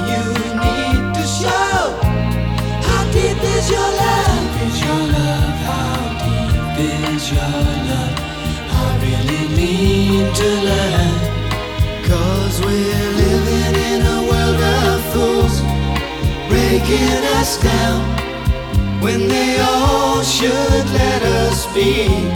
you need to show. How deep is your love? Is your love? How deep is your love? I really need to learn. 'Cause we're living in a world of fools, breaking us down when they all should let us be.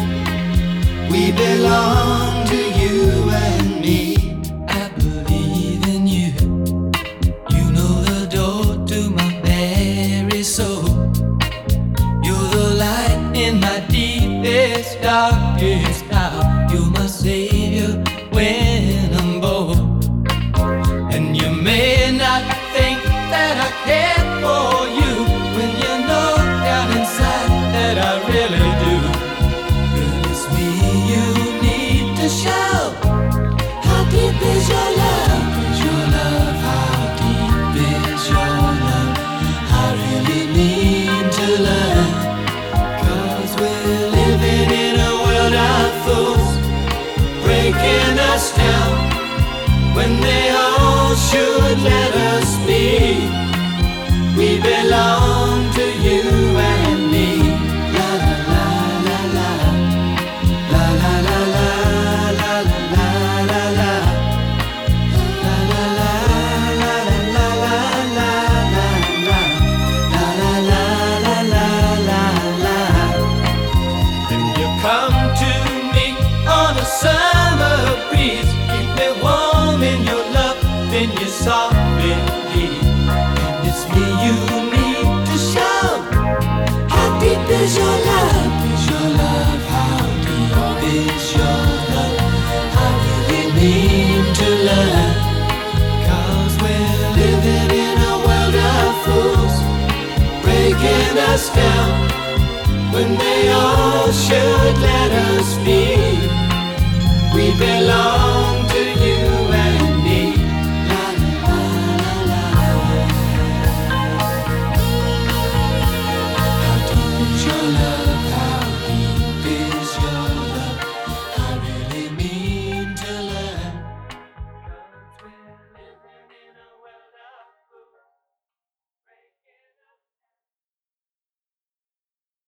We belong to you and me. I believe in you. You know the door to my very soul. You're the light in my deepest, darkest hour. You're my savior when I'm bold. And you may not think that I care for you, when you know down inside that I really do. But it's me you need to show. How deep is your love? Is your love? How deep is your love? I really need to learn. 'Cause we're living in a world of fools, breaking us down when they all should let us be. We belong to you and me. La la la la la, la la la la, la la la la la, la la la la la la la la, la la la la la la la. When you come to me on a summer breeze, keep me warm in your love, then you softly leave. And it's me you need to show. How deep is your love? Is your love? How deep is your love? I really need to learn. 'Cause we're living in a world of fools, breaking us down when they all should let us be. We belong